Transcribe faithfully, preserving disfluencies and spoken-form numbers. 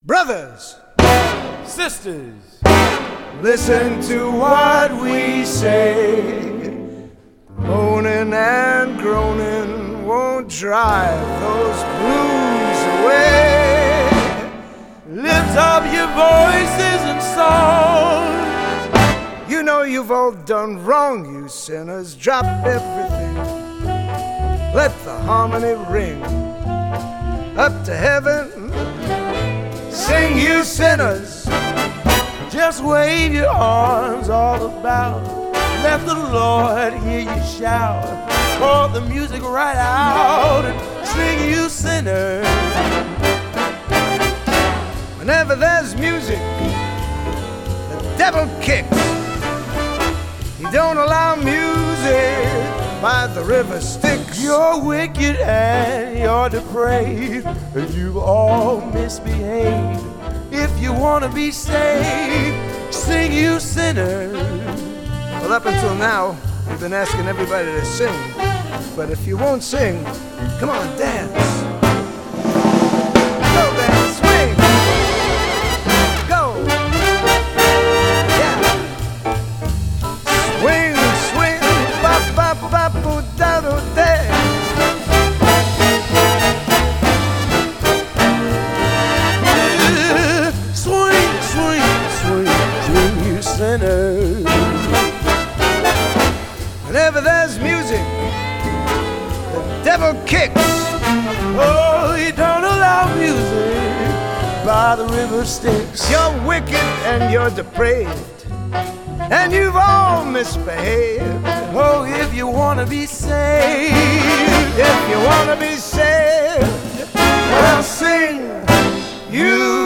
Brothers, sisters, listen to what we say. Moaning and groaning won't drive those blues away. Lift up your voices and song. You know you've all done wrong, you sinners. Drop everything. Let the harmony ring up to heaven. Sing, you sinners. Just wave your arms all about. Let the Lord hear you shout. Pour the music right out and sing, you sinners. Whenever there's music, the devil kicks. He don't allow music by the river Styx. You're wicked and you're depraved, and you've all misbehaved. If you want to be saved, sing, you sinners. Well, up until now, we've been asking everybody to sing. But if you won't sing, come on, dance. Go, man, swing. Go. Yeah. Swing, swing, ba ba ba boo da do da. Swing, swing, swing, swing, you sinners. Whenever there's music, the devil kicks. Oh, you don't allow music by the river Styx. You're wicked and you're depraved, and you've all misbehaved. Oh, if you want to be saved, If you want to be saved, well, sing, you